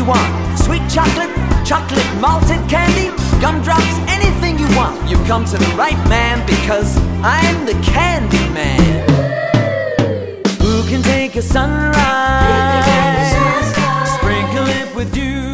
want. Sweet chocolate, chocolate malted candy, gumdrops, anything you want. You've come to the right man because I'm the candy man. Who can take a sunrise, sprinkle it with dew,